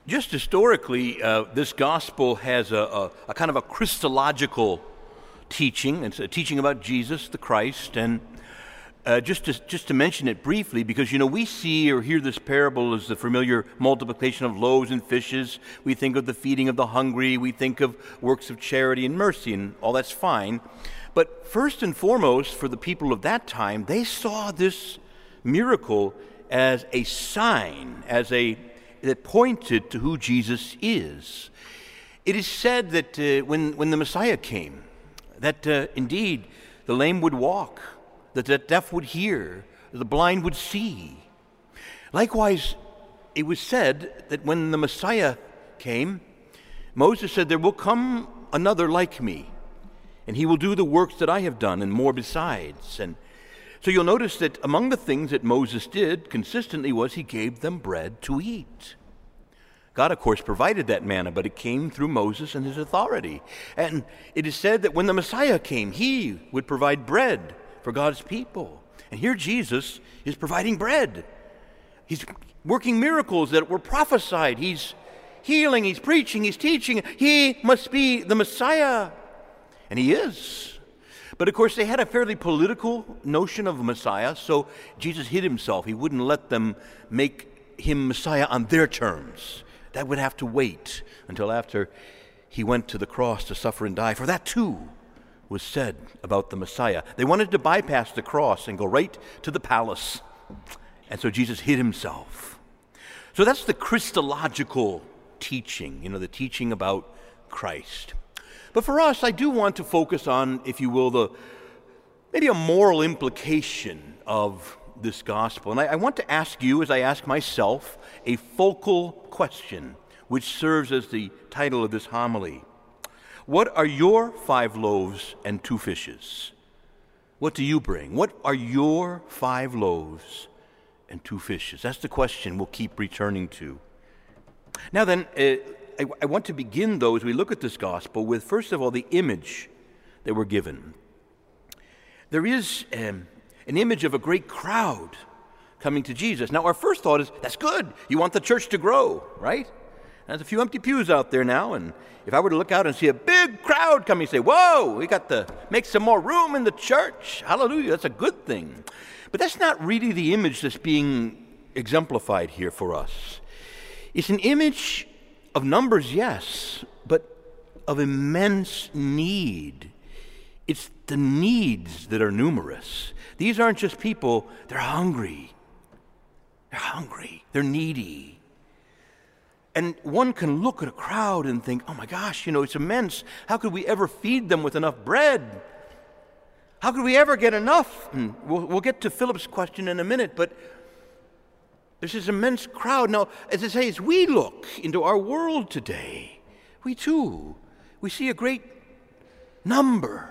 Just historically, this gospel has a kind of a Christological teaching. It's a teaching about Jesus, the Christ, and just to mention it briefly, because, we see or hear this parable as the familiar multiplication of loaves and fishes. We think of the feeding of the hungry. We think of works of charity and mercy, and all that's fine. But first and foremost, for the people of that time, they saw this miracle as a sign, that pointed to who Jesus is. It is said that when the Messiah came, that indeed the lame would walk, that the deaf would hear, the blind would see. Likewise, it was said that when the Messiah came, Moses said, "There will come another like me, and he will do the works that I have done and more besides." And so you'll notice that among the things that Moses did consistently was he gave them bread to eat. God, of course, provided that manna, but it came through Moses and his authority. And it is said that when the Messiah came, he would provide bread for God's people. And here Jesus is providing bread. He's working miracles that were prophesied. He's healing, he's preaching, he's teaching. He must be the Messiah. And he is. But of course, they had a fairly political notion of a Messiah, so Jesus hid himself. He wouldn't let them make him Messiah on their terms. That would have to wait until after he went to the cross to suffer and die. For that too was said about the Messiah. They wanted to bypass the cross and go right to the palace. And so Jesus hid himself. So that's the Christological teaching, the teaching about Christ. But for us, I do want to focus on, if you will, maybe a moral implication of this gospel. And I want to ask you, as I ask myself, a focal question, which serves as the title of this homily. What are your 5 loaves and 2 fishes? What do you bring? What are your 5 loaves and 2 fishes? That's the question we'll keep returning to. Now then, I want to begin, though, as we look at this gospel, with, first of all, the image that we're given. There is an image of a great crowd coming to Jesus. Now, our first thought is, that's good. You want the church to grow, right? There's a few empty pews out there now, and if I were to look out and see a big crowd coming, say, whoa, we got to make some more room in the church. Hallelujah, that's a good thing. But that's not really the image that's being exemplified here for us. It's an image of numbers, yes, but of immense need. It's the needs that are numerous. These aren't just people, they're hungry. They're hungry. They're needy. And one can look at a crowd and think, oh my gosh, it's immense. How could we ever feed them with enough bread? How could we ever get enough? And we'll get to Philip's question in a minute, but there's this immense crowd. Now, as I say, as we look into our world today, we see a great number.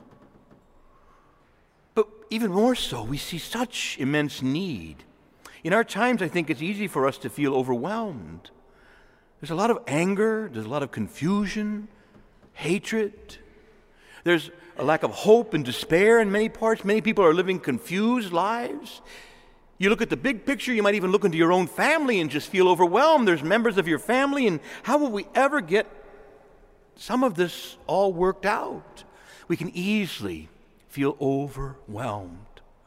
But even more so, we see such immense need. In our times, I think it's easy for us to feel overwhelmed. There's a lot of anger, there's a lot of confusion, hatred. There's a lack of hope and despair in many parts. Many people are living confused lives. You look at the big picture, you might even look into your own family and just feel overwhelmed. There's members of your family, and how will we ever get some of this all worked out? We can easily feel overwhelmed.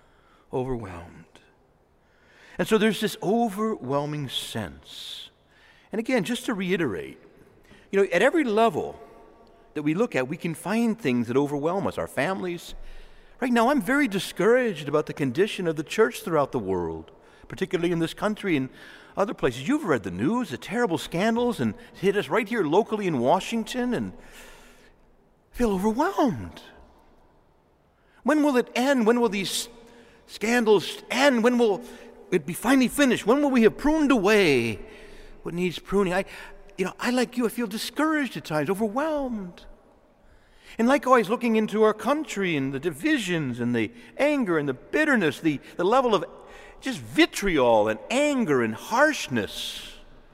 And so there's this overwhelming sense. And again, just to reiterate, at every level that we look at, we can find things that overwhelm us, our families. Right now, I'm very discouraged about the condition of the church throughout the world, particularly in this country and other places. You've read the news, the terrible scandals, and it hit us right here locally in Washington, and I feel overwhelmed. When will it end? When will these scandals end? When will it be finally finished? When will we have pruned away what needs pruning? I like you, I feel discouraged at times, overwhelmed. And likewise, looking into our country and the divisions and the anger and the bitterness, the level of just vitriol and anger and harshness,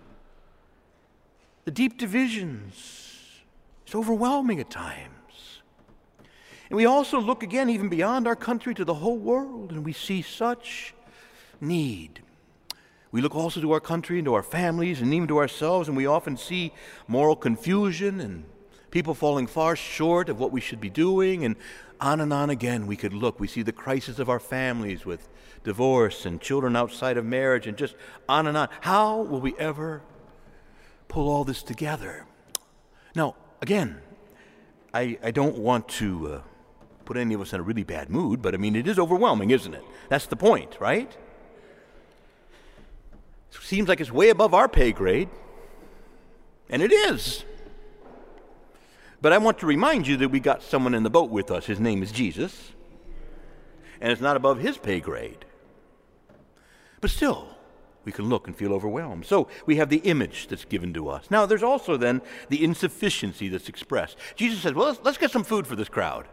the deep divisions, it's overwhelming at times. And we also look again, even beyond our country, to the whole world, and we see such need. We look also to our country and to our families and even to ourselves, and we often see moral confusion and people falling far short of what we should be doing, and on again we could look. We see the crisis of our families with divorce and children outside of marriage and just on and on. How will we ever pull all this together? Now, again, I don't want to put any of us in a really bad mood, but I mean, it is overwhelming, isn't it? That's the point, right? It seems like it's way above our pay grade, and it is. But I want to remind you that we got someone in the boat with us. His name is Jesus, and it's not above his pay grade. But still, we can look and feel overwhelmed. So we have the image that's given to us. Now, there's also then the insufficiency that's expressed. Jesus says, well, let's get some food for this crowd.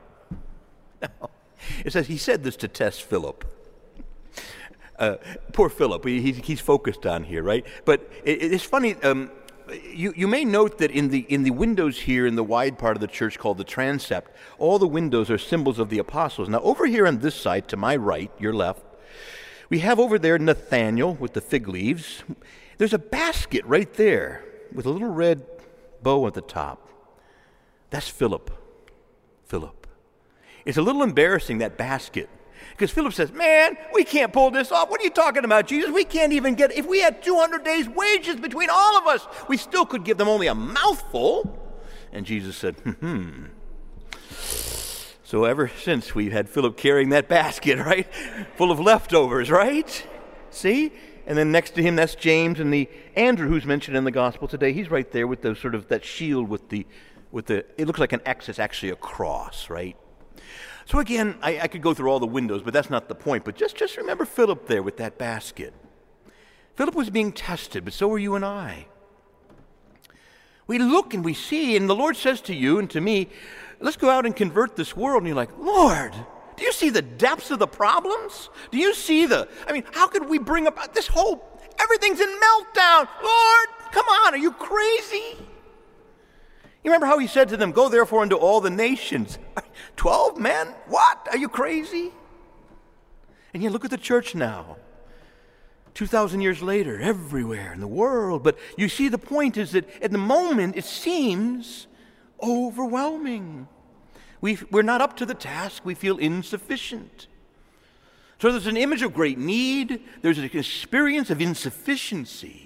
It says he said this to test Philip. Poor Philip, he's focused on here, right? But it's funny, you may note that in the windows here in the wide part of the church called the transept, all the windows are symbols of the apostles. Now, over here on this side, to my right, your left, we have over there Nathaniel with the fig leaves. There's a basket right there with a little red bow at the top. That's Philip. Philip. It's a little embarrassing, that basket. Because Philip says, man, we can't pull this off. What are you talking about, Jesus? We can't even get, if we had 200 days' wages between all of us, we still could give them only a mouthful. And Jesus said, So ever since we've had Philip carrying that basket, right, full of leftovers, right? See? And then next to him, that's James, and the Andrew who's mentioned in the gospel today. He's right there with the sort of that shield with the it looks like an X. It's actually a cross, right? So again, I could go through all the windows, but that's not the point. But just remember Philip there with that basket. Philip was being tested, but so are you and I. We look and we see, and the Lord says to you and to me, let's go out and convert this world. And you're like, Lord, do you see the depths of the problems? Do you see how could we bring about this whole, everything's in meltdown. Lord, come on, are you crazy? You remember how he said to them, go therefore into all the nations. 12 men? What? Are you crazy? And you look at the church now, 2,000 years later, everywhere in the world. But you see, the point is that at the moment it seems overwhelming. We're not up to the task. We feel insufficient. So there's an image of great need. There's an experience of insufficiency.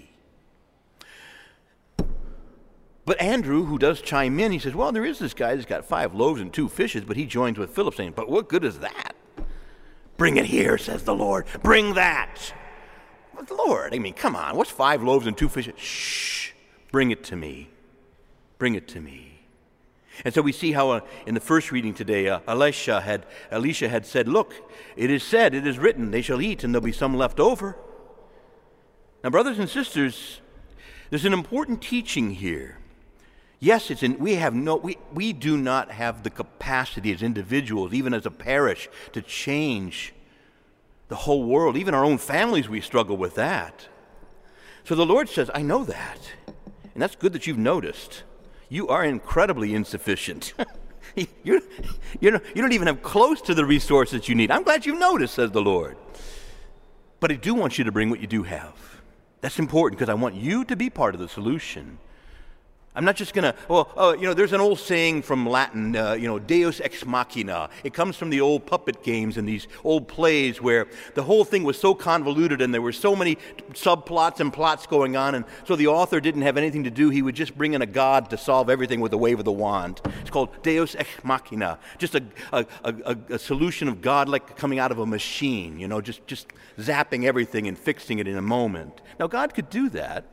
But Andrew, who does chime in, he says, well, there is this guy that's got 5 loaves and 2 fishes, but he joins with Philip saying, but what good is that? Bring it here, says the Lord. Bring that. But Lord, I mean, come on. What's 5 loaves and 2 fishes? Shh. Bring it to me. Bring it to me. And so we see how in the first reading today, Elisha had said, look, it is said, it is written, they shall eat and there'll be some left over. Now, brothers and sisters, there's an important teaching here. Yes, we do not have the capacity as individuals, even as a parish, to change the whole world. Even our own families, we struggle with that. So the Lord says, I know that. And that's good that you've noticed. You are incredibly insufficient. you don't even have close to the resources you need. I'm glad you've noticed, says the Lord. But I do want you to bring what you do have. That's important because I want you to be part of the solution. I'm not just going to, there's an old saying from Latin, Deus ex machina. It comes from the old puppet games and these old plays where the whole thing was so convoluted and there were so many subplots and plots going on, and so the author didn't have anything to do. He would just bring in a god to solve everything with a wave of the wand. It's called Deus ex machina, just a solution of God like coming out of a machine, just zapping everything and fixing it in a moment. Now, God could do that.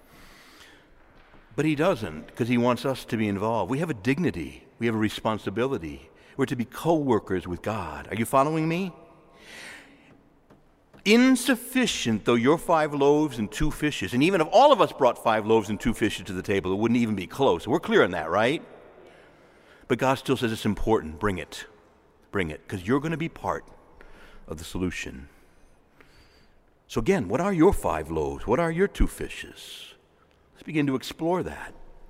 But he doesn't, because he wants us to be involved. We have a dignity. We have a responsibility. We're to be co-workers with God. Are you following me? Insufficient though your 5 loaves and 2 fishes, and even if all of us brought 5 loaves and 2 fishes to the table, it wouldn't even be close. We're clear on that, right? But God still says it's important. Bring it. Bring it, because you're going to be part of the solution. So again, what are your 5 loaves? What are your 2 fishes? Let's begin to explore that.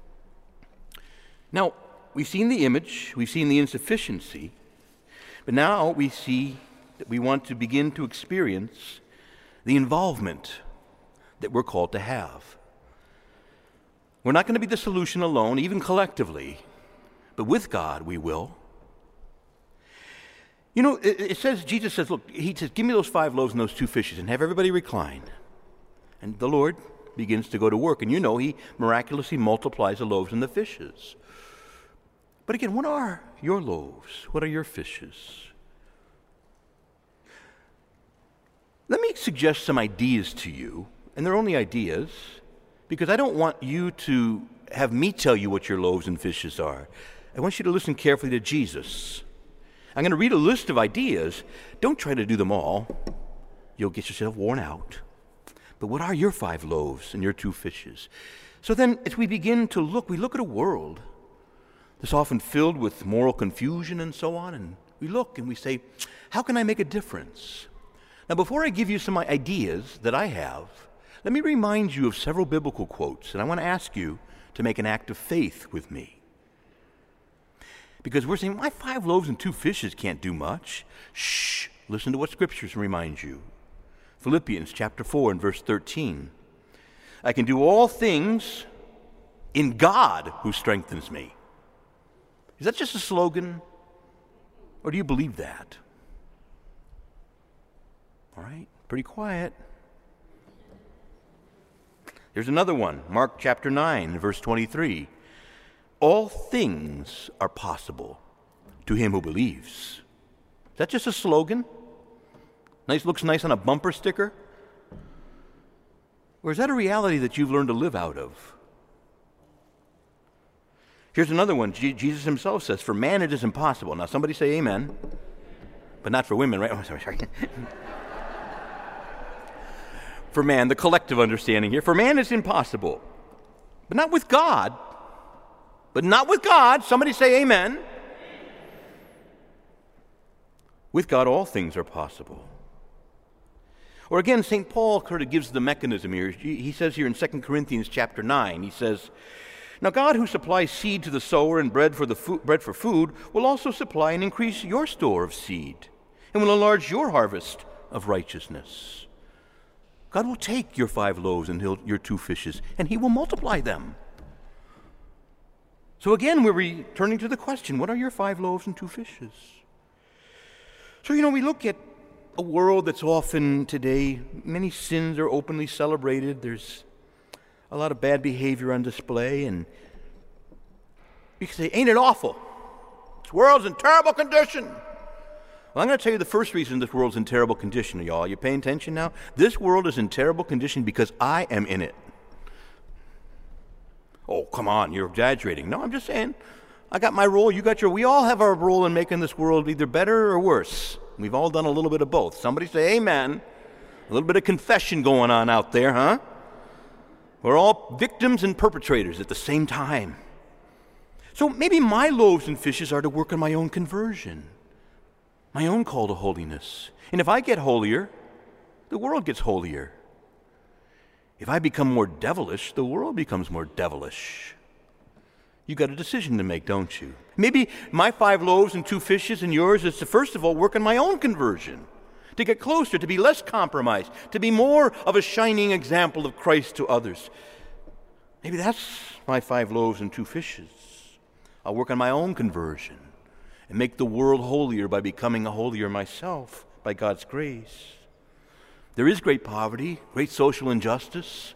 Now, we've seen the image, we've seen the insufficiency, but now we see that we want to begin to experience the involvement, that we're called to have. We're not going to be the solution alone, even collectively, but with God we will. You know, it says, Jesus says, look, he says, give me those 5 loaves and those 2 fishes and have everybody recline. And the Lord begins to go to work. And you know, he miraculously multiplies the loaves and the fishes. But again, what are your loaves? What are your fishes? Let me suggest some ideas to you, and they're only ideas, because I don't want you to have me tell you what your loaves and fishes are. I want you to listen carefully to Jesus. I'm going to read a list of ideas. Don't try to do them all. You'll get yourself worn out. But what are your 5 loaves and your 2 fishes? So then, as we begin to look, we look at a world that's often filled with moral confusion and so on, and we look and we say, how can I make a difference? Now, before I give you some ideas that I have, let me remind you of several biblical quotes, and I want to ask you to make an act of faith with me. Because we're saying, my 5 loaves and 2 fishes can't do much. Shh, listen to what Scriptures remind you. Philippians chapter 4 and verse 13. I can do all things in God who strengthens me. Is that just a slogan? Or do you believe that? All right, pretty quiet. Here's another one, Mark chapter 9, verse 23. All things are possible to him who believes. Is that just a slogan? Looks nice on a bumper sticker? Or is that a reality that you've learned to live out of? Here's another one. Jesus himself says, for man it is impossible. Now somebody say amen. But not for women, right? Oh, sorry. For man, the collective understanding here. For man it's impossible. But not with God. But not with God. Somebody say amen. With God, all things are possible. Or again, St. Paul sort of gives the mechanism here. He says here in 2 Corinthians chapter 9, he says, now God who supplies seed to the sower and bread for food will also supply and increase your store of seed and will enlarge your harvest of righteousness. God will take your 5 loaves and your 2 fishes, and he will multiply them. So again, we're returning to the question, what are your 5 loaves and 2 fishes? So, we look at a world that's often today, many sins are openly celebrated. There's a lot of bad behavior on display, and we can say, ain't it awful? This world's in terrible condition. Well, I'm going to tell you the first reason this world's in terrible condition, y'all. Are you paying attention now? This world is in terrible condition because I am in it. Oh, come on, you're exaggerating. No, I'm just saying, I got my role, you got your, we all have our role in making this world either better or worse. We've all done a little bit of both. Somebody say amen. A little bit of confession going on out there, huh? We're all victims and perpetrators at the same time. So maybe my loaves and fishes are to work on my own conversion, my own call to holiness. And if I get holier, the world gets holier. If I become more devilish, the world becomes more devilish. You got a decision to make, don't you? Maybe my 5 loaves and 2 fishes and yours is to first of all work on my own conversion, to get closer, to be less compromised, to be more of a shining example of Christ to others. Maybe that's my 5 loaves and 2 fishes. I'll work on my own conversion and make the world holier by becoming a holier myself by God's grace. There is great poverty, great social injustice.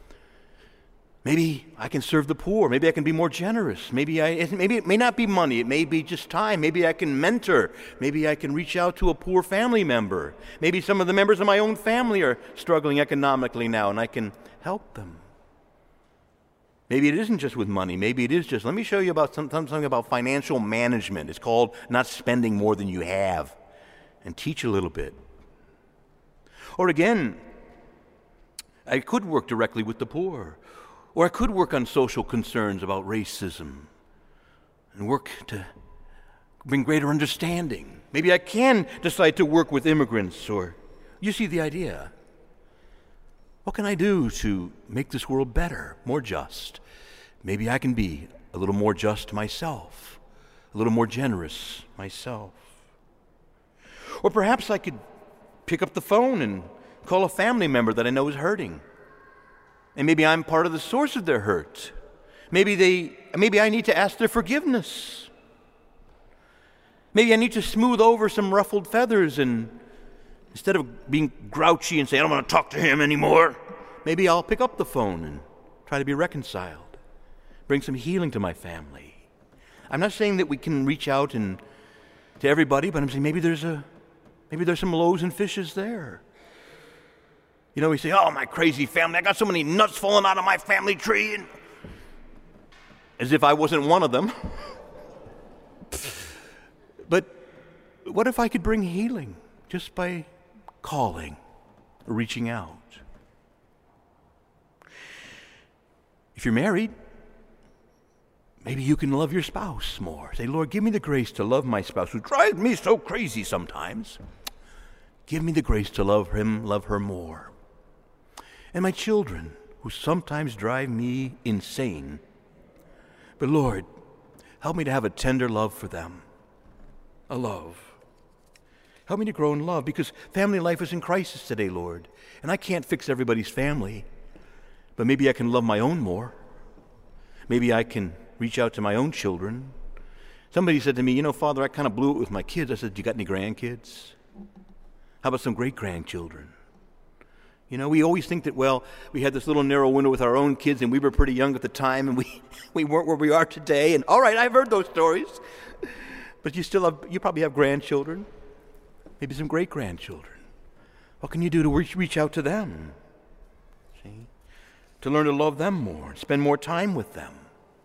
Maybe I can serve the poor. Maybe I can be more generous. Maybe it may not be money. It may be just time. Maybe I can mentor. Maybe I can reach out to a poor family member. Maybe some of the members of my own family are struggling economically now, and I can help them. Maybe it isn't just with money. Maybe it is just, let me show you about something about financial management. It's called not spending more than you have, and teach a little bit. Or again, I could work directly with the poor. Or I could work on social concerns about racism and work to bring greater understanding. Maybe I can decide to work with immigrants, or you see the idea. What can I do to make this world better, more just? Maybe I can be a little more just myself, a little more generous myself. Or perhaps I could pick up the phone and call a family member that I know is hurting. And maybe I'm part of the source of their hurt. Maybe I need to ask their forgiveness. Maybe I need to smooth over some ruffled feathers, and instead of being grouchy and say, I don't want to talk to him anymore, maybe I'll pick up the phone and try to be reconciled, bring some healing to my family. I'm not saying that we can reach out to everybody, but I'm saying maybe there's some loaves and fishes there. You know, we say, oh, my crazy family, I got so many nuts falling out of my family tree, and as if I wasn't one of them. But what if I could bring healing just by calling or reaching out? If you're married, maybe you can love your spouse more. Say, Lord, give me the grace to love my spouse who drives me so crazy sometimes. Give me the grace to love him, love her more. And my children who sometimes drive me insane. But Lord, help me to have a tender love for them. A love. Help me to grow in love, because family life is in crisis today, Lord. And I can't fix everybody's family, but maybe I can love my own more. Maybe I can reach out to my own children. Somebody said to me, you know, Father, I kind of blew it with my kids. I said, you got any grandkids? How about some great-grandchildren? You know, we always think that, well, we had this little narrow window with our own kids, and we were pretty young at the time, and we weren't where we are today. And all right, I've heard those stories. But you probably have grandchildren, maybe some great-grandchildren. What can you do to reach out to them? See? To learn to love them more, spend more time with them.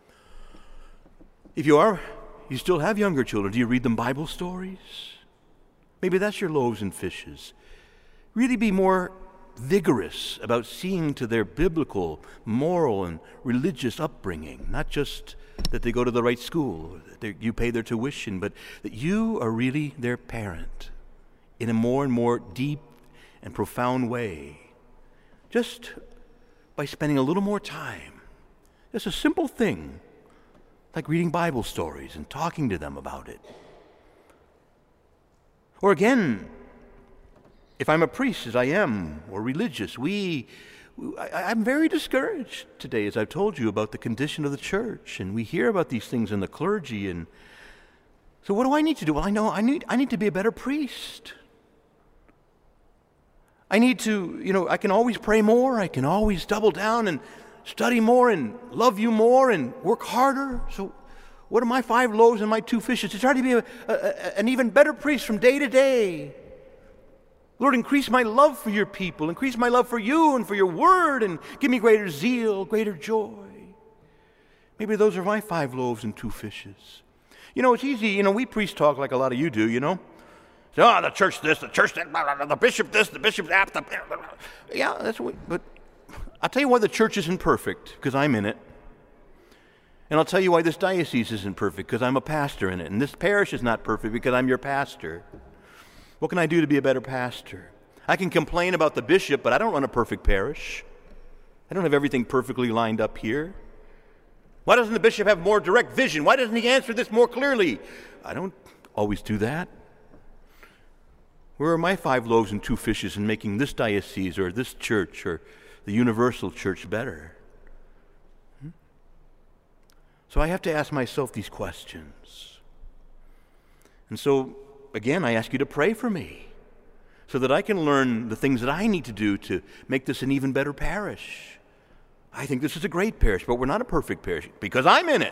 If you still have younger children, do you read them Bible stories? Maybe that's your loaves and fishes. Really be more vigorous about seeing to their biblical, moral, and religious upbringing, not just that they go to the right school, that you pay their tuition, but that you are really their parent in a more and more deep and profound way. Just by spending a little more time. Just a simple thing, like reading Bible stories and talking to them about it. Or again, if I'm a priest, as I am, or religious, I'm very discouraged today, as I've told you, about the condition of the church, and we hear about these things in the clergy. And so what do I need to do? Well, I know I need to be a better priest. I need to, I can always pray more. I can always double down and study more and love you more and work harder. So what are my 5 loaves and my 2 fishes? To try to be an even better priest from day to day. Lord, increase my love for your people, increase my love for you and for your word, and give me greater zeal, greater joy. Maybe those are my 5 loaves and 2 fishes. It's easy, we priests talk like a lot of you do, Say, oh, the church this, the church that, the bishop this, the bishop that. Yeah, that's what, but I'll tell you why the church isn't perfect, because I'm in it. And I'll tell you why this diocese isn't perfect, because I'm a pastor in it. And this parish is not perfect, because I'm your pastor. What can I do to be a better pastor? I can complain about the bishop, but I don't run a perfect parish. I don't have everything perfectly lined up here. Why doesn't the bishop have more direct vision? Why doesn't he answer this more clearly? I don't always do that. Where are my 5 loaves and 2 fishes in making this diocese or this church or the universal church better? So I have to ask myself these questions. And so, again, I ask you to pray for me so that I can learn the things that I need to do to make this an even better parish. I think this is a great parish, but we're not a perfect parish because I'm in it.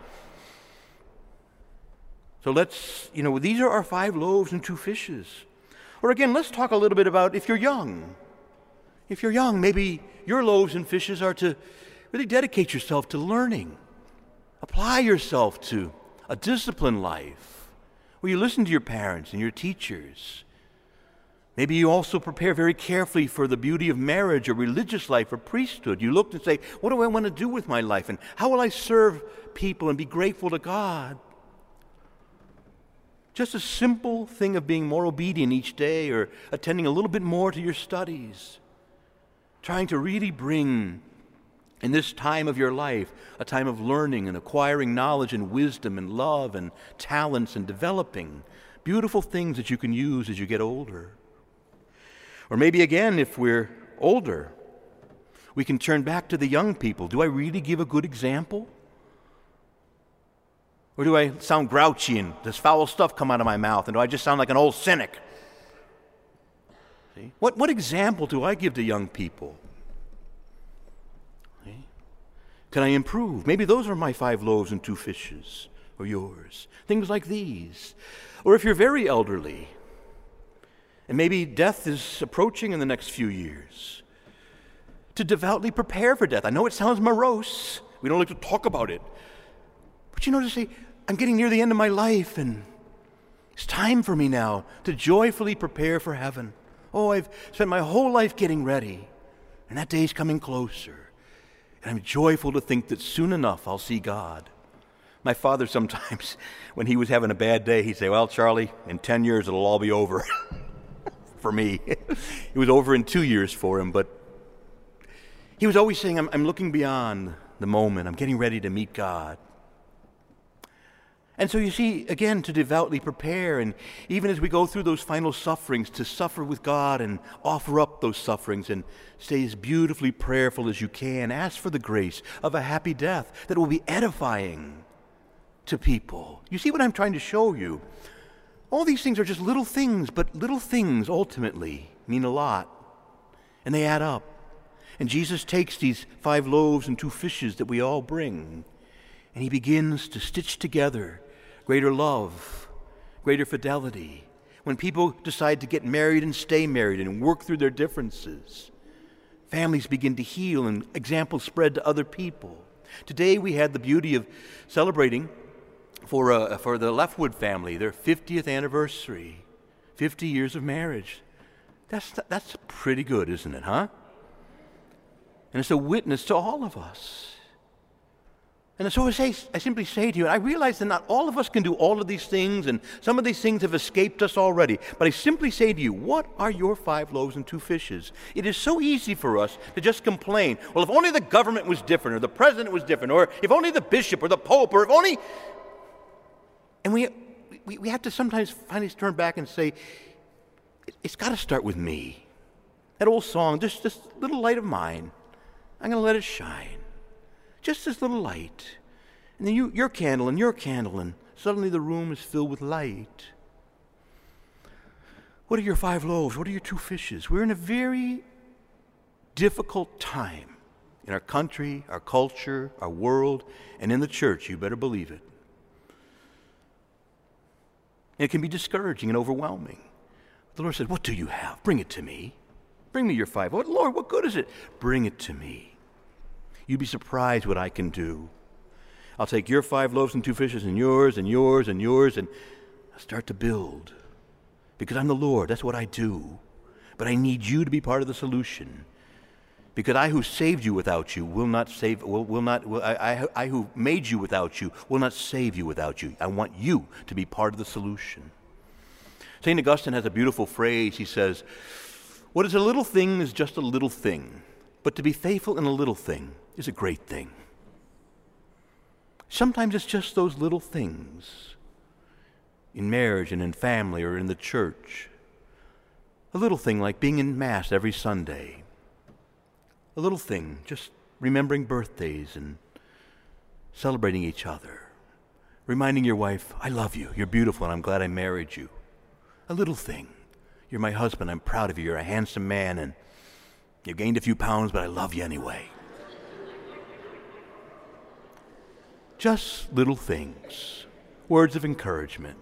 So these are our 5 loaves and 2 fishes. Or again, let's talk a little bit about if you're young. If you're young, maybe your loaves and fishes are to really dedicate yourself to learning. Apply yourself to a disciplined life where you listen to your parents and your teachers. Maybe you also prepare very carefully for the beauty of marriage or religious life or priesthood. You look and say, what do I want to do with my life? And how will I serve people and be grateful to God? Just a simple thing of being more obedient each day or attending a little bit more to your studies. Trying to really bring, in this time of your life, a time of learning and acquiring knowledge and wisdom and love and talents and developing beautiful things that you can use as you get older. Or maybe again, if we're older, We can turn back to the young people. Do I really give a good example? Or do I sound grouchy and does foul stuff come out of my mouth? And do I just sound like an old cynic? See? What example do I give to young people? See? Can I improve? Maybe those are my 5 loaves and 2 fishes, or yours. Things like these. Or if you're very elderly, and maybe death is approaching in the next few years, to devoutly prepare for death. I know it sounds morose. We don't like to talk about it. But to say, I'm getting near the end of my life, and it's time for me now to joyfully prepare for heaven. Oh, I've spent my whole life getting ready, and that day's coming closer. And I'm joyful to think that soon enough I'll see God. My father sometimes, when he was having a bad day, he'd say, well, Charlie, in 10 years it'll all be over. For me. It was over in 2 years for him, but he was always saying, I'm looking beyond the moment. I'm getting ready to meet God. And so you see, again, to devoutly prepare, and even as we go through those final sufferings, to suffer with God and offer up those sufferings and stay as beautifully prayerful as you can. Ask for the grace of a happy death that will be edifying to people. You see what I'm trying to show you? All these things are just little things, but little things ultimately mean a lot, and they add up. And Jesus takes these 5 loaves and 2 fishes that we all bring, and he begins to stitch together greater love, greater fidelity. When people decide to get married and stay married and work through their differences, families begin to heal and examples spread to other people. Today we had the beauty of celebrating for the Leftwood family, their 50th anniversary, 50 years of marriage. That's pretty good, isn't it, huh? And it's a witness to all of us. And so I simply say to you, and I realize that not all of us can do all of these things, and some of these things have escaped us already, but I simply say to you, what are your 5 loaves and 2 fishes? It is so easy for us to just complain, well, if only the government was different, or the president was different, or if only the bishop or the pope, or if only... And we have to sometimes finally turn back and say, it's got to start with me. That old song, just this little light of mine, I'm going to let it shine. Just this little light. And then your candle, and suddenly the room is filled with light. What are your 5 loaves? What are your 2 fishes? We're in a very difficult time in our country, our culture, our world, and in the church. You better believe it. It can be discouraging and overwhelming. The Lord said, what do you have? Bring it to me. Bring me your 5. What, Lord, what good is it? Bring it to me. You'd be surprised what I can do. I'll take your 5 loaves and 2 fishes and yours and yours and yours, and I'll start to build. Because I'm the Lord. That's what I do. But I need you to be part of the solution. Because I who saved you without you will not save. I who made you without you will not save you without you. I want you to be part of the solution. St. Augustine has a beautiful phrase. He says, what is a little thing is just a little thing, but to be faithful in a little thing is a great thing. Sometimes it's just those little things in marriage and in family or in the church. A little thing like being in Mass every Sunday. A little thing, just remembering birthdays and celebrating each other. Reminding your wife, I love you, you're beautiful, and I'm glad I married you. A little thing. You're my husband, I'm proud of you, you're a handsome man, and you gained a few pounds, but I love you anyway. Just little things. Words of encouragement.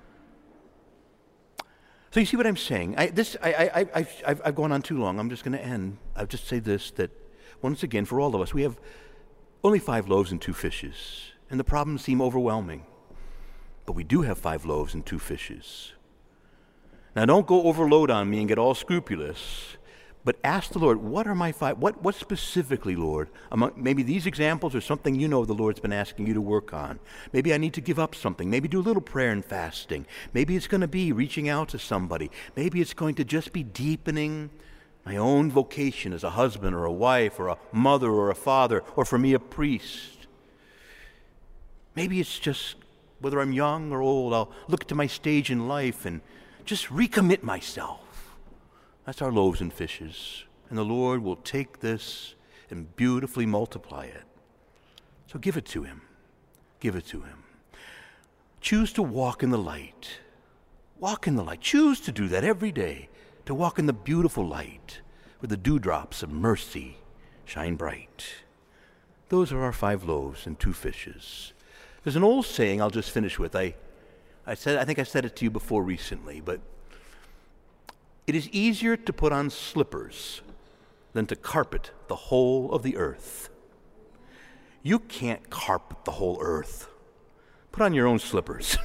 So you see what I'm saying? I've gone on too long. I'm just going to end. I'll just say this, that once again, for all of us, we have only 5 loaves and 2 fishes, and the problems seem overwhelming. But we do have 5 loaves and 2 fishes. Now, don't go overload on me and get all scrupulous, but ask the Lord, what are my 5? What specifically, Lord? Maybe these examples are something you know the Lord's been asking you to work on. Maybe I need to give up something. Maybe do a little prayer and fasting. Maybe it's going to be reaching out to somebody. Maybe it's going to just be deepening my own vocation as a husband or a wife or a mother or a father, or for me, a priest. Maybe it's just, whether I'm young or old, I'll look to my stage in life and just recommit myself. That's our loaves and fishes. And the Lord will take this and beautifully multiply it. So give it to him. Give it to him. Choose to walk in the light. Walk in the light. Choose to do that every day, to walk in the beautiful light where the dewdrops of mercy shine bright. Those are our 5 loaves and 2 fishes. There's an old saying I'll just finish with. I think I said it to you before recently, but it is easier to put on slippers than to carpet the whole of the earth. You can't carpet the whole earth. Put on your own slippers.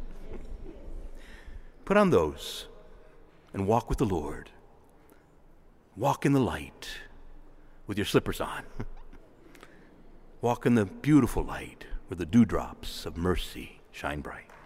Put on those and walk with the Lord. Walk in the light with your slippers on. Walk in the beautiful light where the dewdrops of mercy shine bright.